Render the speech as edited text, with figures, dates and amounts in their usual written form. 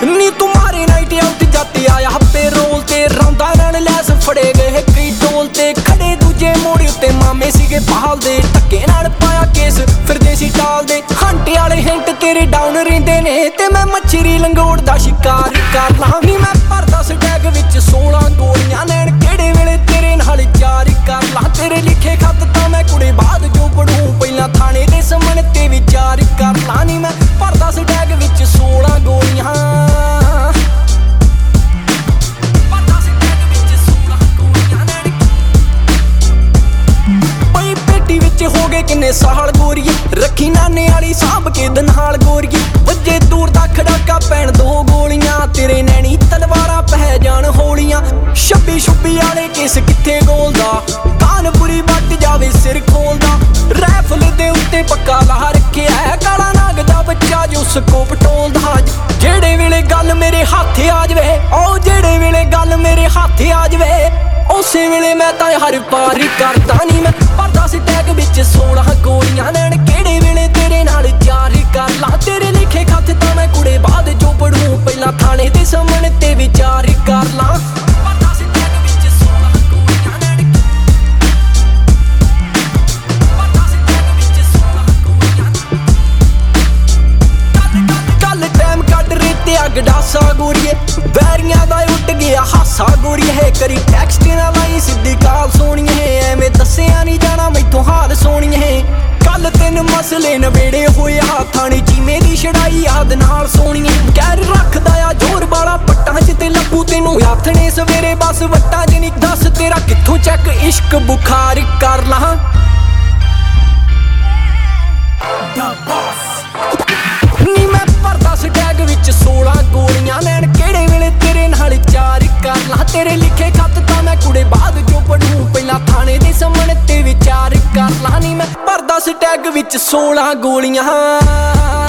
ਨੀ तुम्हारे night out जाते आया पे रोल ते रौंदा नाल लैस फड़े गए कई टोल ते खड़े दूजे मोड़ उत्ते मामे सीगे पाल दे धक्के नाल पाया केस फिरदे सी टाल दे हंटे वाले हिंट तेरे डाउन रहिंदे ने ते मैं मच्छरी लंगोड़ दा शिकार कर लां नी मैं भरदा स्टैग विच 16 गोलियां नैन केड़े वेले तेरे नाल चार कर लां तेरे लिखे खत तां मैं कुड़े बाद जो पढ़ूं पहिलां थाने दे सामने ते विचार कर लां नी मैं भरदा स्टैग विच 16 गोलियां हो गए किन्ने साल गोरिए रखी नाने वाली सांभ के दनाल गोरिए वजे दूर दा खड़ाका पैण 2 गोलियां तेरे नैनी तलवारां पै जान होलियां छब्बी छुब्बी वाले किस किथे गोलदा कानपुरी बट जावे सिर खोलदा रैफल दे उत्ते पक्का ला रखिया है काला नाग दा बच्चा जो स्कोप टोलदा जेड़े वेले गल मेरे हाथे आ जवे ओ जेड़े वेले गल मेरे हाथे आ जवे उसे वेले मैं तां हर पार करदा नी मैं भरदा स्टैग विच 16 गोलियां नैन केड़े वेले तेरे नाल चार कर ला तेरे लिखे खत तां मैं कुड़े बाद जो पढ़ूं पहिलां थाने दे सामने ते विचार कर ला भरदा स्टैग विच 16 गोलियां नैन भरदा स्टैग विच 16 गोलियां कल टाइम कट रे ते अग डासा गोरिए बैरियां दा उठ गया हासा गोरिए है करी टैक्सट ना लाई सीधी काल सोनिए एवें दस्सिया नहीं जाना मैथों हाल सोनिए कल 3 मसले नवेड़े होया थाने ची मेरी छड़ाई याद नाल सोनिए कैर रखदा आ जोर वाला पट्टां च ते लब्बू तेनू आथने सवेरे बस वट्टां च नी दस तेरा कित्थों चैक इश्क बुखार कर ला नी मैं भरदा स्टैग विच 16 गोलियां नैन केड़े वेले तेरे नाल चार कर ला तेरे लिखे खत तां मैं कुड़े बाद जो पढ़ूं पहिलां थाने दे सामने ते विचार कर ला नी मैं भरदा स्टैग विच 16 गोलियां